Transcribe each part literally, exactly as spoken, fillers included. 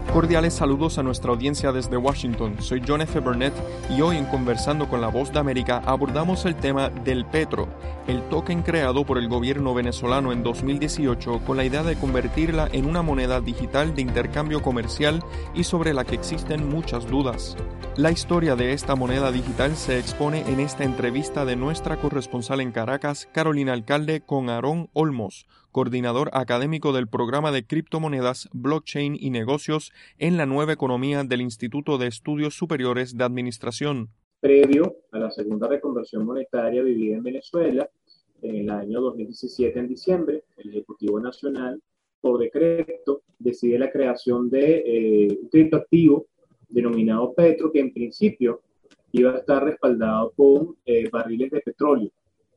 Cordiales saludos a nuestra audiencia desde Washington. Soy John F. Burnett y hoy en Conversando con la Voz de América abordamos el tema del Petro, el token creado por el gobierno venezolano en dos mil dieciocho con la idea de convertirla en una moneda digital de intercambio comercial y sobre la que existen muchas dudas. La historia de esta moneda digital se expone en esta entrevista de nuestra corresponsal en Caracas, Carolina Alcalde, con Aarón Olmos, coordinador académico del programa de criptomonedas, blockchain y negocios en la nueva economía del Instituto de Estudios Superiores de Administración. Previo a la segunda reconversión monetaria vivida en Venezuela, en el año dos mil diecisiete, en diciembre, el Ejecutivo Nacional, por decreto, decide la creación de eh, un criptoactivo denominado Petro, que en principio iba a estar respaldado con eh, barriles de petróleo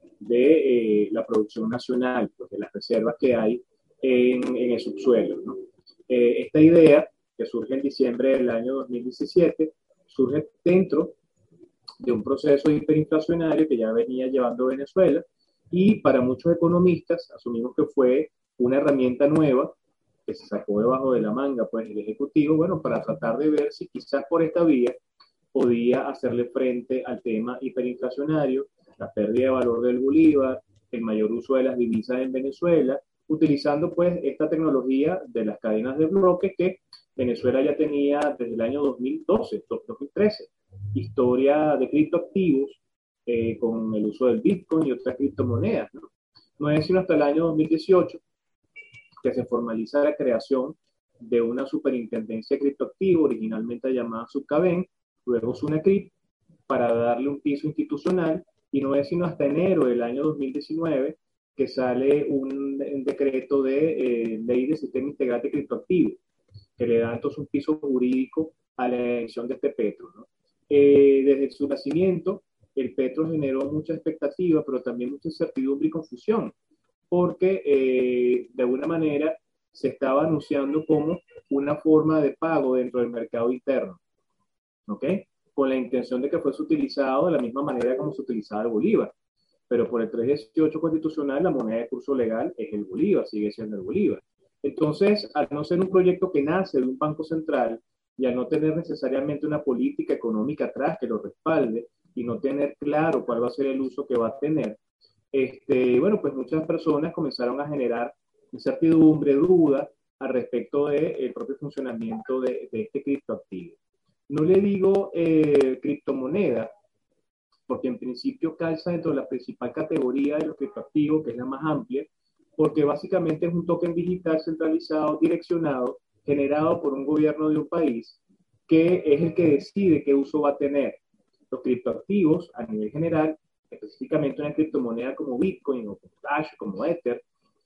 de eh, la producción nacional, pues, de las reservas que hay en, en el subsuelo, ¿no? Eh, esta idea, que surge en diciembre del año dos mil diecisiete, surge dentro de un proceso hiperinflacionario que ya venía llevando Venezuela, y para muchos economistas asumimos que fue una herramienta nueva que se sacó debajo de la manga, pues, el Ejecutivo, bueno, para tratar de ver si quizás por esta vía podía hacerle frente al tema hiperinflacionario, la pérdida de valor del bolívar, el mayor uso de las divisas en Venezuela, utilizando pues esta tecnología de las cadenas de bloques que Venezuela ya tenía desde el año dos mil doce, dos mil trece, historia de criptoactivos eh, con el uso del Bitcoin y otras criptomonedas, ¿no? No es sino hasta el año dos mil dieciocho que se formaliza la creación de una superintendencia de criptoactivos, originalmente llamada Subcaben, luego Sunacrip, para darle un piso institucional, y no es sino hasta enero del año dos mil diecinueve que sale un, un decreto de eh, ley de sistema integral de criptoactivos, que le da entonces un piso jurídico a la elección de este Petro, ¿no? Eh, desde su nacimiento, el Petro generó mucha expectativa, pero también mucha incertidumbre y confusión, porque eh, de alguna manera se estaba anunciando como una forma de pago dentro del mercado interno, ¿ok? Con la intención de que fuese utilizado de la misma manera como se utilizaba el bolívar. Pero por el trescientos dieciocho constitucional, la moneda de curso legal es el bolívar, sigue siendo el bolívar. Entonces, al no ser un proyecto que nace de un banco central y al no tener necesariamente una política económica atrás que lo respalde y no tener claro cuál va a ser el uso que va a tener, este, bueno, pues muchas personas comenzaron a generar incertidumbre, duda al respecto del propio funcionamiento de, de este criptoactivo. No le digo eh, criptomoneda, porque en principio calza dentro de la principal categoría de los criptoactivos, que es la más amplia, porque básicamente es un token digital centralizado, direccionado, generado por un gobierno de un país, que es el que decide qué uso va a tener. Los criptoactivos, a nivel general, específicamente una criptomoneda como Bitcoin o como Dash, como Ether,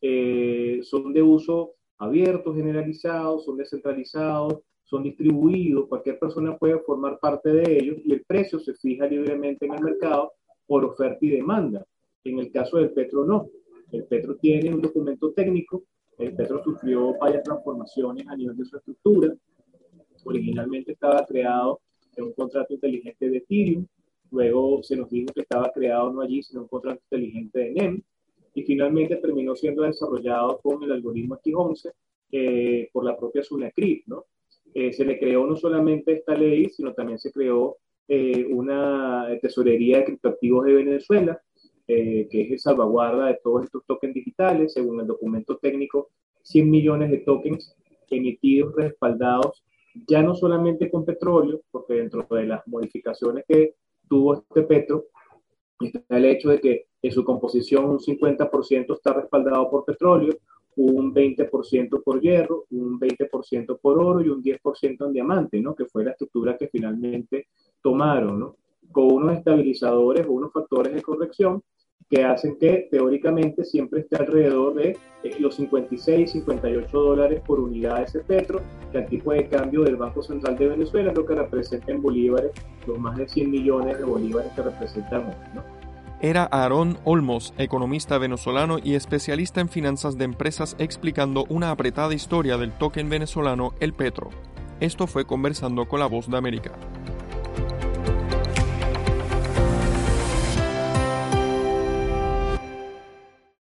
eh, son de uso abierto, generalizado, son descentralizados, son distribuidos, cualquier persona puede formar parte de ellos y el precio se fija libremente en el mercado por oferta y demanda. En el caso del Petro no. El Petro tiene un documento técnico, el Petro sufrió varias transformaciones a nivel de su estructura. Originalmente estaba creado en un contrato inteligente de Ethereum, luego se nos dijo que estaba creado no allí, sino un contrato inteligente de N E M, y finalmente terminó siendo desarrollado con el algoritmo X once eh, por la propia Sunacrip, ¿no? Eh, se le creó no solamente esta ley, sino también se creó eh, una tesorería de criptoactivos de Venezuela, eh, que es el salvaguarda de todos estos tokens digitales, según el documento técnico, cien millones de tokens emitidos, respaldados, ya no solamente con petróleo, porque dentro de las modificaciones que tuvo este Petro, está el hecho de que en su composición un cincuenta por ciento está respaldado por petróleo, un veinte por ciento por hierro, un veinte por ciento por oro y un diez por ciento en diamante, ¿no? Que fue la estructura que finalmente tomaron, ¿no? Con unos estabilizadores o unos factores de corrección que hacen que teóricamente siempre esté alrededor de eh, los cincuenta y seis, cincuenta y ocho dólares por unidad de ese petro, que al tipo de cambio del Banco Central de Venezuela es lo que representa en bolívares los más de cien millones de bolívares que representan hoy, ¿no? Era Aarón Olmos, economista venezolano y especialista en finanzas de empresas, explicando una apretada historia del token venezolano, el Petro. Esto fue Conversando con la Voz de América.